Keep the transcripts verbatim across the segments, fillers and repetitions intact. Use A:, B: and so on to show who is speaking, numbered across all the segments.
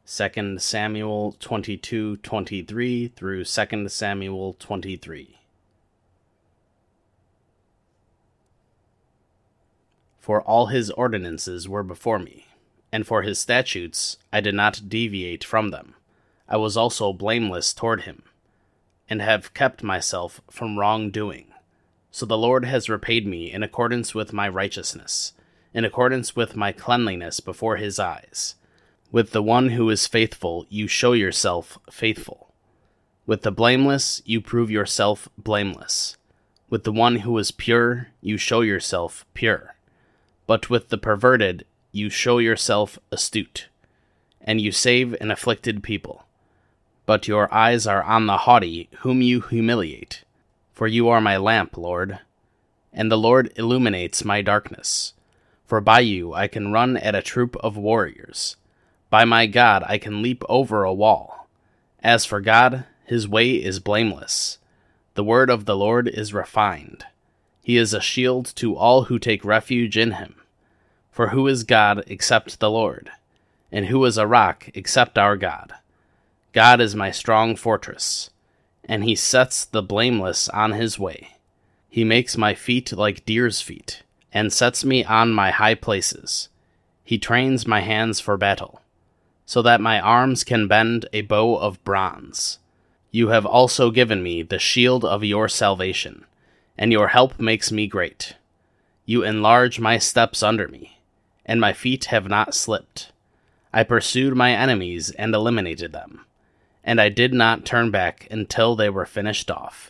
A: Second Samuel twenty-two twenty-three through Second Samuel twenty-three. For all his ordinances were before me, and for his statutes I did not deviate from them. I was also blameless toward him, and have kept myself from wrongdoing. So the Lord has repaid me in accordance with my righteousness, in accordance with my cleanliness before his eyes. With the one who is faithful, you show yourself faithful. With the blameless, you prove yourself blameless. With the one who is pure, you show yourself pure. But with the perverted, you show yourself astute, and you save an afflicted people. But your eyes are on the haughty, whom you humiliate. For you are my lamp, Lord, and the Lord illuminates my darkness. For by you I can run at a troop of warriors. By my God I can leap over a wall. As for God, his way is blameless. The word of the Lord is refined. He is a shield to all who take refuge in him. For who is God except the Lord? And who is a rock except our God? God is my strong fortress, and he sets the blameless on his way. He makes my feet like deer's feet, and sets me on my high places. He trains my hands for battle, so that my arms can bend a bow of bronze. You have also given me the shield of your salvation, and your help makes me great. You enlarge my steps under me, and my feet have not slipped. I pursued my enemies and eliminated them, and I did not turn back until they were finished off.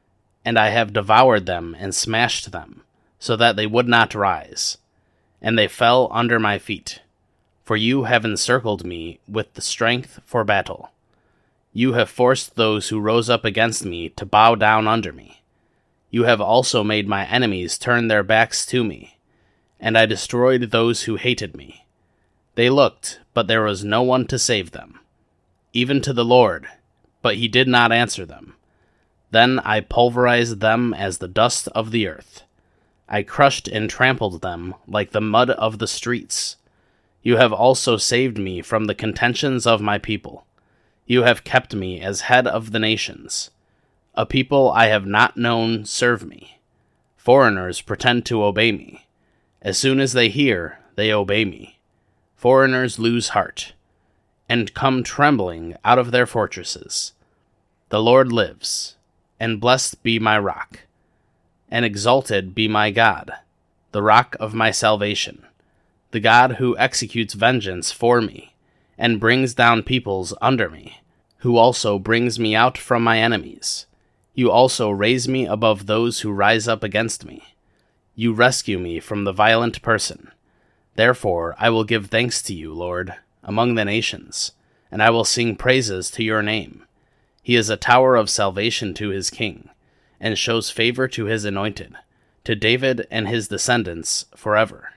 A: And I have devoured them and smashed them, so that they would not rise, and they fell under my feet. For you have encircled me with the strength for battle. You have forced those who rose up against me to bow down under me. You have also made my enemies turn their backs to me, and I destroyed those who hated me. They looked, but there was no one to save them, even to the Lord, but he did not answer them. Then I pulverized them as the dust of the earth. I crushed and trampled them like the mud of the streets. You have also saved me from the contentions of my people. You have kept me as head of the nations. A people I have not known serve me. Foreigners pretend to obey me. As soon as they hear, they obey me. Foreigners lose heart, and come trembling out of their fortresses. The Lord lives, and blessed be my rock, and exalted be my God, the rock of my salvation, the God who executes vengeance for me, and brings down peoples under me, who also brings me out from my enemies. You also raise me above those who rise up against me. You rescue me from the violent person. Therefore I will give thanks to you, Lord, among the nations, and I will sing praises to your name. He is a tower of salvation to his king, and shows favor to his anointed, to David and his descendants forever.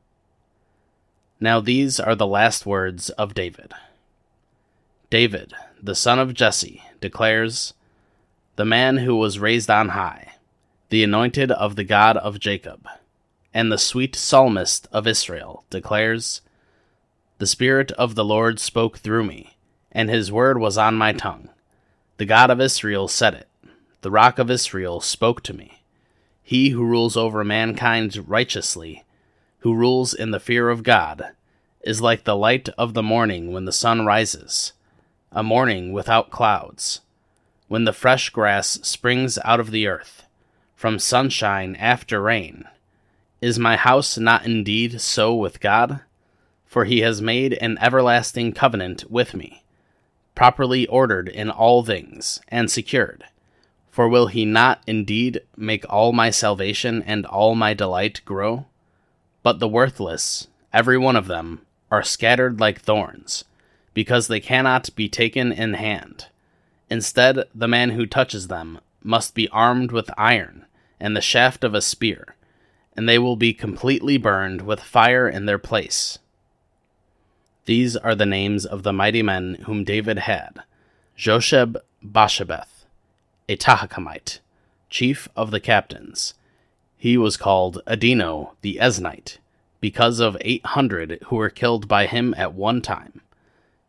A: Now these are the last words of David. David, the son of Jesse, declares, "The man who was raised on high, the anointed of the God of Jacob, and the sweet psalmist of Israel, declares, The Spirit of the Lord spoke through me, and his word was on my tongue. The God of Israel said it. The Rock of Israel spoke to me. He who rules over mankind righteously, who rules in the fear of God, is like the light of the morning when the sun rises, a morning without clouds, when the fresh grass springs out of the earth, from sunshine after rain. Is my house not indeed so with God? For he has made an everlasting covenant with me, properly ordered in all things, and secured. For will he not indeed make all my salvation and all my delight grow? But the worthless, every one of them, are scattered like thorns, because they cannot be taken in hand. Instead, the man who touches them must be armed with iron and the shaft of a spear, and they will be completely burned with fire in their place. These are the names of the mighty men whom David had: Josheb-Basshebeth, a Tahachite, chief of the captains. He was called Adino the Eznite, because of eight hundred who were killed by him at one time.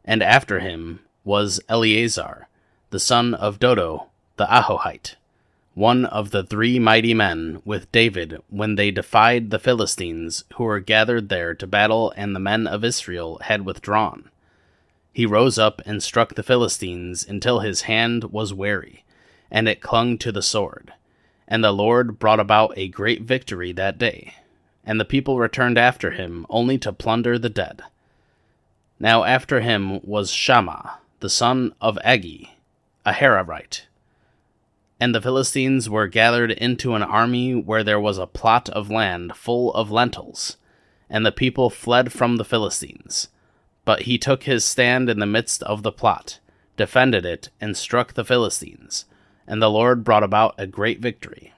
A: and after him was Eleazar, the son of Dodo the Ahohite, one of the three mighty men with David when they defied the Philistines who were gathered there to battle and the men of Israel had withdrawn. He rose up and struck the Philistines until his hand was weary, and it clung to the sword. And the Lord brought about a great victory that day, and the people returned after him only to plunder the dead. Now after him was Shammah, the son of Agi, a Hararite. And the Philistines were gathered into an army where there was a plot of land full of lentils, and the people fled from the Philistines. But he took his stand in the midst of the plot, defended it, and struck the Philistines, and the Lord brought about a great victory.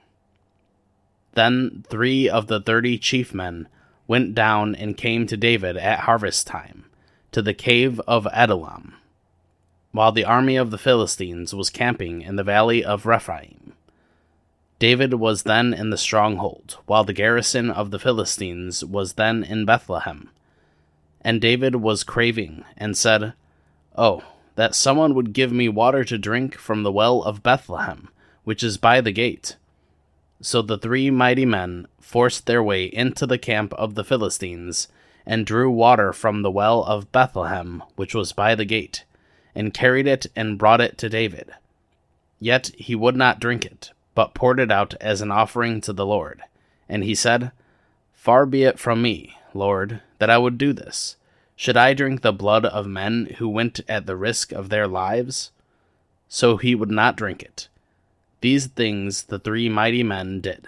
A: Then three of the thirty chief men went down and came to David at harvest time, to the cave of Adullam, while the army of the Philistines was camping in the valley of Rephaim. David was then in the stronghold, while the garrison of the Philistines was then in Bethlehem. And David was craving, and said, Oh, that someone would give me water to drink from the well of Bethlehem, which is by the gate. So the three mighty men forced their way into the camp of the Philistines, and drew water from the well of Bethlehem, which was by the gate, and carried it and brought it to David. Yet he would not drink it, but poured it out as an offering to the Lord. And he said, Far be it from me, Lord, that I would do this. Should I drink the blood of men who went at the risk of their lives? So he would not drink it. These things the three mighty men did.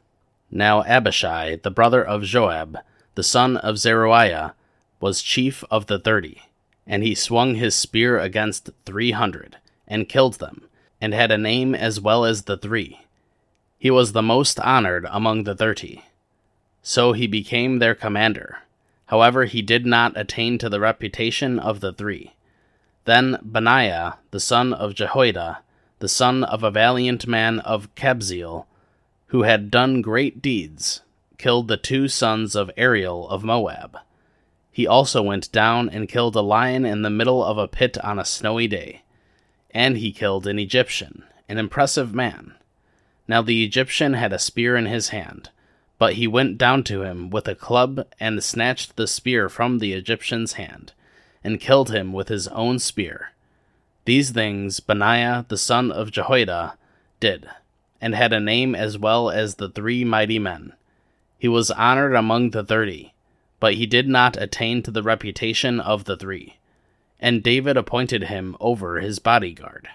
A: Now Abishai, the brother of Joab, the son of Zeruiah, was chief of the thirty, and he swung his spear against three hundred, and killed them, and had a name as well as the three. He was the most honored among the thirty. So he became their commander. However, he did not attain to the reputation of the three. Then Benaiah, the son of Jehoiada, the son of a valiant man of Kabzeel, who had done great deeds, killed the two sons of Ariel of Moab. He also went down and killed a lion in the middle of a pit on a snowy day. And he killed an Egyptian, an impressive man. Now the Egyptian had a spear in his hand, but he went down to him with a club and snatched the spear from the Egyptian's hand, and killed him with his own spear. These things Benaiah the son of Jehoiada did, and had a name as well as the three mighty men. He was honored among the thirty, but he did not attain to the reputation of the three. And David appointed him over his bodyguard.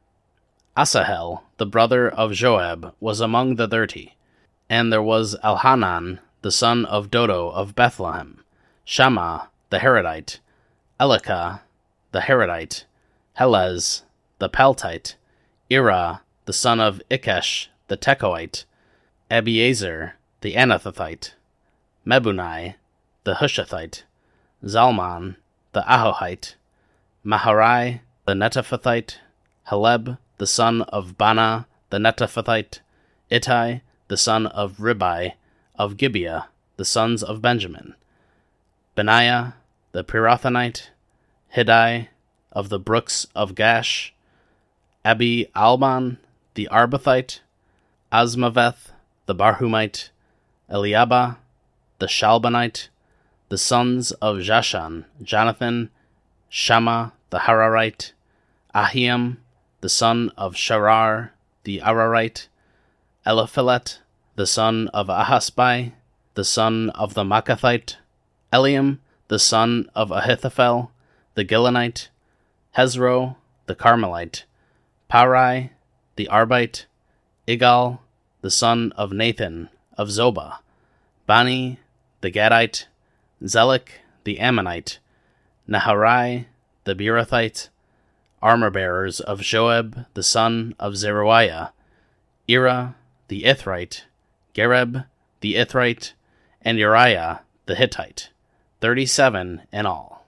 A: Asahel, the brother of Joab, was among the thirty. And there was Elhanan, the son of Dodo of Bethlehem, Shammah, the Haradite, Elikah, the Haradite, Helez, the Paltite, Ira, the son of Ikesh, the Tekoite, Abiezer, the Anathothite, Mebunai, the Hushathite, Zalman, the Ahohite, Maharai, the Netophathite, Heleb, the son of Bana, the Netophathite, Ittai, the son of Ribai, of Gibeah, the sons of Benjamin, Benaiah, the Pirathonite, Hiddai, of the brooks of Gash, Abi Alban, the Arbathite, Asmaveth, the Barhumite, Eliabah, the Shalbanite, the sons of Jashan, Jonathan, Shammah, the Hararite, Ahiam, the son of Sharar, the Ararite, Eliphelet, the son of Ahasbai, the son of the Makathite, Eliam, the son of Ahithophel, the Gilonite, Hezro, the Carmelite, Parai, the Arbite, Igal, the son of Nathan, of Zobah, Bani, the Gadite, Zelek, the Ammonite, Naharai, the Beerothite, armor-bearers of Joab, the son of Zeruiah, Ira, the Ithrite, Gareb, the Ithrite, and Uriah, the Hittite, thirty-seven in all.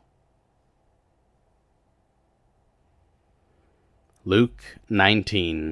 A: Luke nineteen.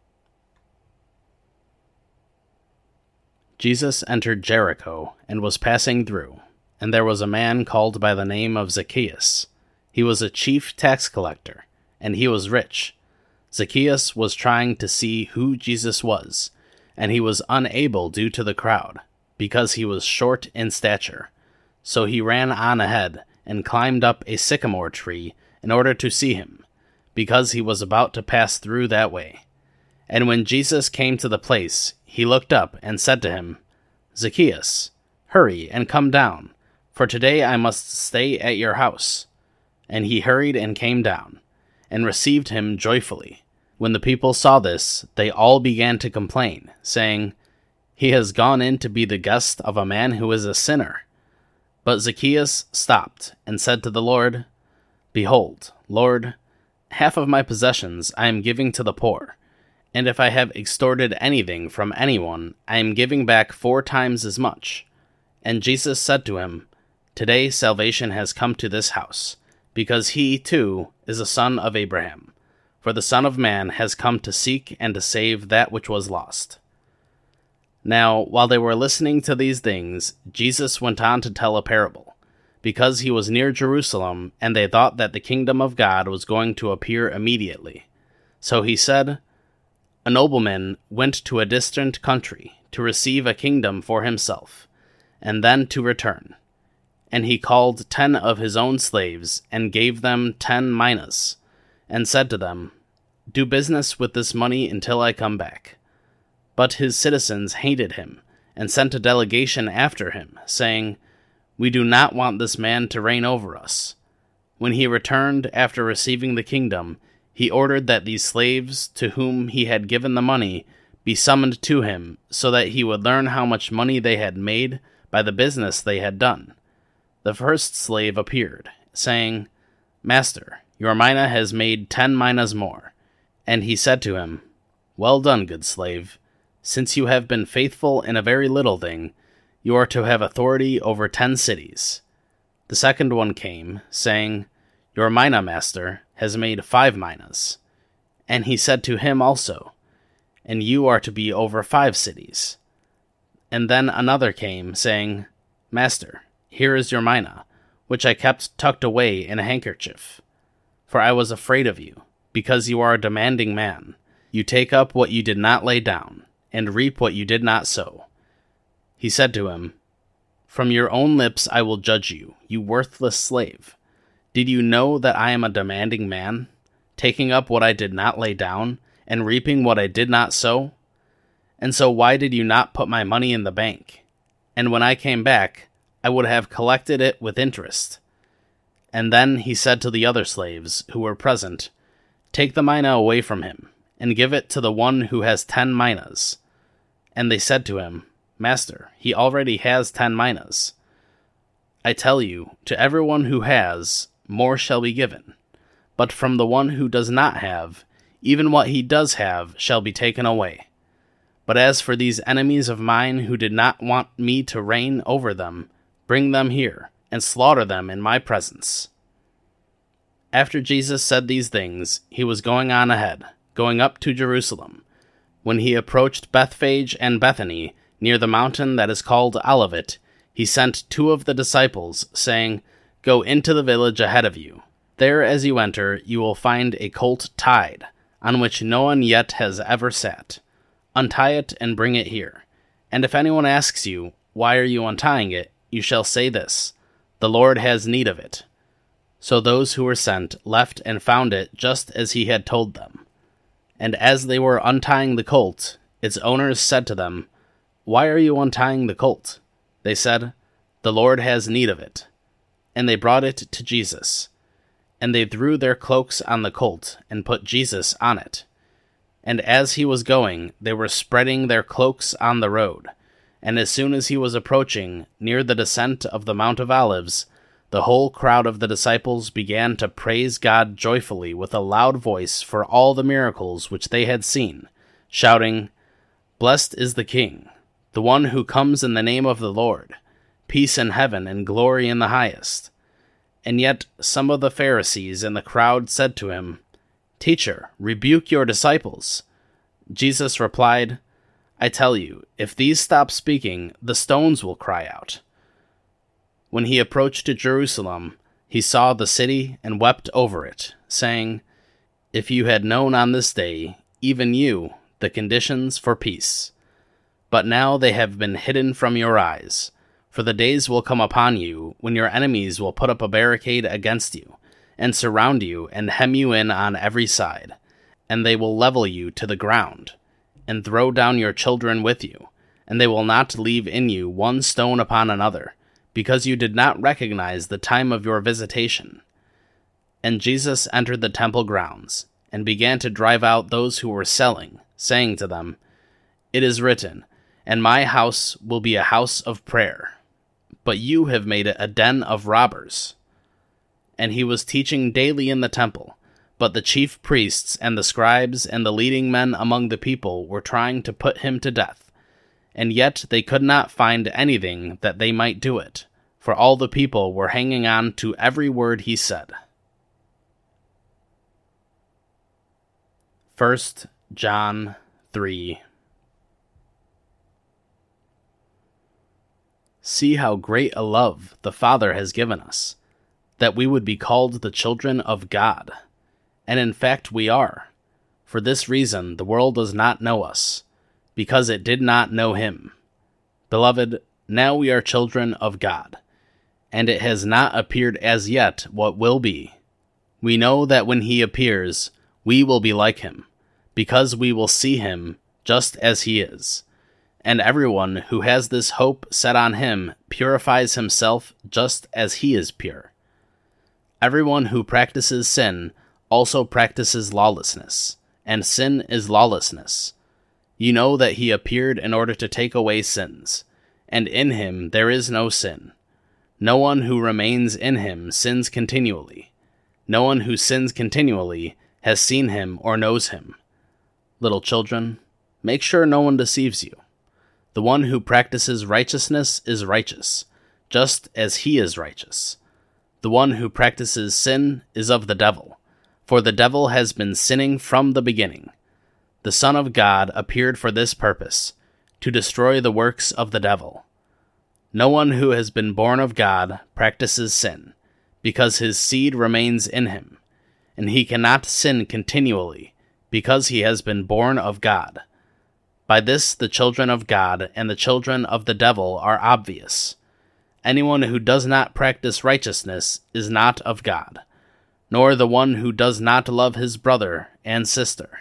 A: Jesus entered Jericho, and was passing through, and there was a man called by the name of Zacchaeus. He was a chief tax collector, and he was rich. Zacchaeus was trying to see who Jesus was, and he was unable due to the crowd, because he was short in stature. So he ran on ahead and climbed up a sycamore tree in order to see him, because he was about to pass through that way. And when Jesus came to the place, he looked up and said to him, "Zacchaeus, hurry and come down, for today I must stay at your house." And he hurried and came down, and received him joyfully. When the people saw this, they all began to complain, saying, "He has gone in to be the guest of a man who is a sinner." But Zacchaeus stopped and said to the Lord, "Behold, Lord, half of my possessions I am giving to the poor, and if I have extorted anything from anyone, I am giving back four times as much." And Jesus said to him, "Today salvation has come to this house, because he, too, is a son of Abraham. For the Son of Man has come to seek and to save that which was lost." Now, while they were listening to these things, Jesus went on to tell a parable, because he was near Jerusalem, and they thought that the kingdom of God was going to appear immediately. So he said, "A nobleman went to a distant country to receive a kingdom for himself, and then to return. And he called ten of his own slaves, and gave them ten minas, and said to them, 'Do business with this money until I come back.' But his citizens hated him, and sent a delegation after him, saying, 'We do not want this man to reign over us.' When he returned after receiving the kingdom, he ordered that these slaves, to whom he had given the money, be summoned to him, so that he would learn how much money they had made by the business they had done. The first slave appeared, saying, 'Master, your mina has made ten minas more.' And he said to him, 'Well done, good slave. Since you have been faithful in a very little thing, you are to have authority over ten cities.' The second one came, saying, 'Your mina, master, has made five minas.' And he said to him also, 'And you are to be over five cities.' And then another came, saying, 'Master, here is your mina, which I kept tucked away in a handkerchief. For I was afraid of you, because you are a demanding man. You take up what you did not lay down, and reap what you did not sow.' He said to him, 'From your own lips I will judge you, you worthless slave. Did you know that I am a demanding man, taking up what I did not lay down, and reaping what I did not sow? And so why did you not put my money in the bank? And when I came back, I would have collected it with interest.' And then he said to the other slaves who were present, 'Take the mina away from him, and give it to the one who has ten minas.' And they said to him, 'Master, he already has ten minas.' I tell you, to everyone who has, more shall be given. But from the one who does not have, even what he does have shall be taken away. But as for these enemies of mine who did not want me to reign over them, bring them here, and slaughter them in my presence." After Jesus said these things, he was going on ahead, going up to Jerusalem. When he approached Bethphage and Bethany, near the mountain that is called Olivet, he sent two of the disciples, saying, "Go into the village ahead of you. There as you enter, you will find a colt tied, on which no one yet has ever sat. Untie it and bring it here. And if anyone asks you, 'Why are you untying it?' you shall say this, 'The Lord has need of it.'" So those who were sent left and found it just as he had told them. And as they were untying the colt, its owners said to them, "Why are you untying the colt?" They said, "The Lord has need of it." And they brought it to Jesus. And they threw their cloaks on the colt, and put Jesus on it. And as he was going, they were spreading their cloaks on the road. And as soon as he was approaching, near the descent of the Mount of Olives, the whole crowd of the disciples began to praise God joyfully with a loud voice for all the miracles which they had seen, shouting, "Blessed is the King, the one who comes in the name of the Lord, peace in heaven and glory in the highest." And yet some of the Pharisees in the crowd said to him, "Teacher, rebuke your disciples." Jesus replied, "I tell you, if these stop speaking, the stones will cry out." When he approached to Jerusalem, He saw the city and wept over it, saying, "If you had known on this day, even you, the conditions for peace. But now they have been hidden from your eyes. For the days will come upon you when your enemies will put up a barricade against you, and surround you and hem you in on every side, and they will level you to the ground, and throw down your children with you, and they will not leave in you one stone upon another, because you did not recognize the time of your visitation." And Jesus entered the temple grounds, and began to drive out those who were selling, saying to them, "It is written, and my house will be a house of prayer, but you have made it a den of robbers." And he was teaching daily in the temple, but the chief priests and the scribes and the leading men among the people were trying to put him to death, and yet they could not find anything that they might do it, for all the people were hanging on to every word he said. First John three. See how great a love the Father has given us, that we would be called the children of God. And in fact we are. For this reason the world does not know us, because it did not know him. Beloved, now we are children of God, and it has not appeared as yet what will be. We know that when he appears, we will be like him, because we will see him just as he is. And everyone who has this hope set on him purifies himself just as he is pure. Everyone who practices sin also practices lawlessness, and sin is lawlessness. You know that he appeared in order to take away sins, and in him there is no sin. No one who remains in him sins continually. No one who sins continually has seen him or knows him. Little children, make sure no one deceives you. The one who practices righteousness is righteous, just as he is righteous. The one who practices sin is of the devil, for the devil has been sinning from the beginning. The Son of God appeared for this purpose, to destroy the works of the devil. No one who has been born of God practices sin, because his seed remains in him, and he cannot sin continually, because he has been born of God. By this the children of God and the children of the devil are obvious. Anyone who does not practice righteousness is not of God, nor the one who does not love his brother and sister.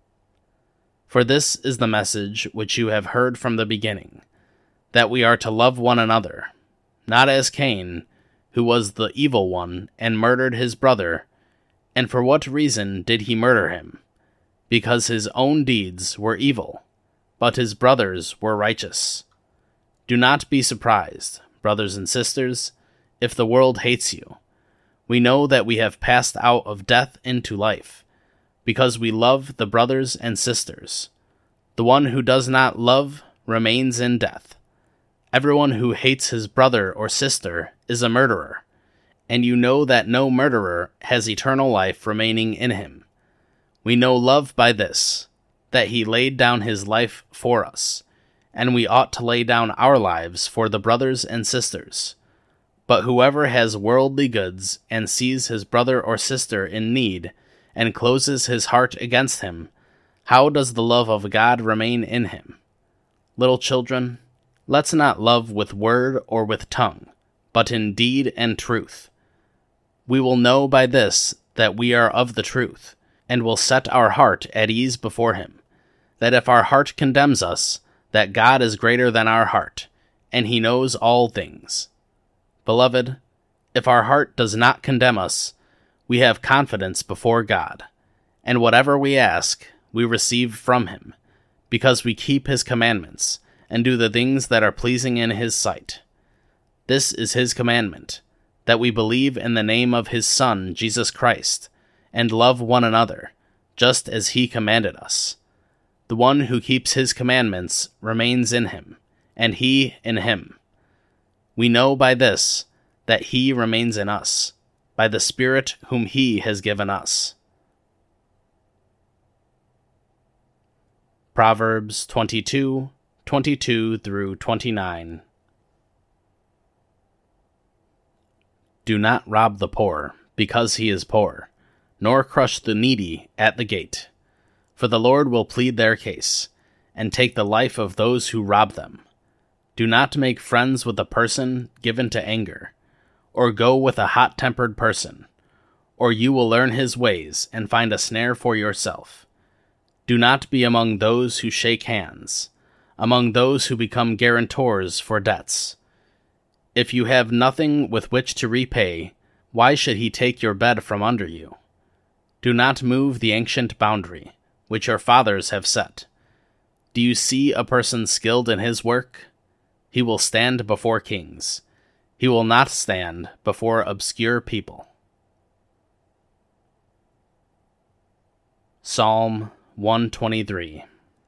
A: For this is the message which you have heard from the beginning, that we are to love one another, not as Cain, who was the evil one and murdered his brother. And for what reason did he murder him? Because his own deeds were evil, but his brothers were righteous. Do not be surprised, brothers and sisters, if the world hates you. We know that we have passed out of death into life, because we love the brothers and sisters. The one who does not love remains in death. Everyone who hates his brother or sister is a murderer, and you know that no murderer has eternal life remaining in him. We know love by this, that he laid down his life for us, and we ought to lay down our lives for the brothers and sisters. But whoever has worldly goods and sees his brother or sister in need and closes his heart against him, how does the love of God remain in him? Little children, let's not love with word or with tongue, but in deed and truth. We will know by this that we are of the truth, and will set our heart at ease before him, that if our heart condemns us, that God is greater than our heart, and he knows all things. Beloved, if our heart does not condemn us, we have confidence before God, and whatever we ask, we receive from him, because we keep his commandments, and do the things that are pleasing in his sight. This is his commandment, that we believe in the name of his Son, Jesus Christ, and love one another, just as he commanded us. The one who keeps his commandments remains in him, and he in him. We know by this that he remains in us, by the Spirit whom he has given us. Proverbs twenty-two, twenty-two through twenty-nine. Do not rob the poor, because he is poor, nor crush the needy at the gate. For the Lord will plead their case, and take the life of those who rob them. Do not make friends with a person given to anger, or go with a hot-tempered person, or you will learn his ways and find a snare for yourself. Do not be among those who shake hands, among those who become guarantors for debts. If you have nothing with which to repay, why should he take your bed from under you? Do not move the ancient boundary, which your fathers have set. Do you see a person skilled in his work? He will stand before kings. He will not stand before obscure people. Psalm one twenty-three.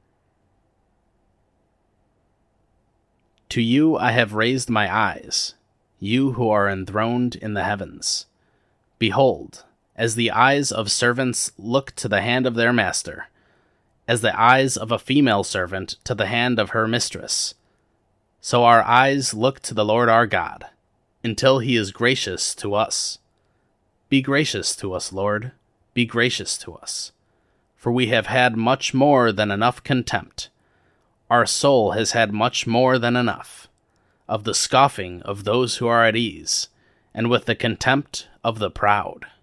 A: To you I have raised my eyes, you who are enthroned in the heavens. Behold, as the eyes of servants look to the hand of their master, as the eyes of a female servant to the hand of her mistress, so our eyes look to the Lord our God, until he is gracious to us. Be gracious to us, Lord, be gracious to us. For we have had much more than enough contempt. Our soul has had much more than enough of the scoffing of those who are at ease, and with the contempt of the proud.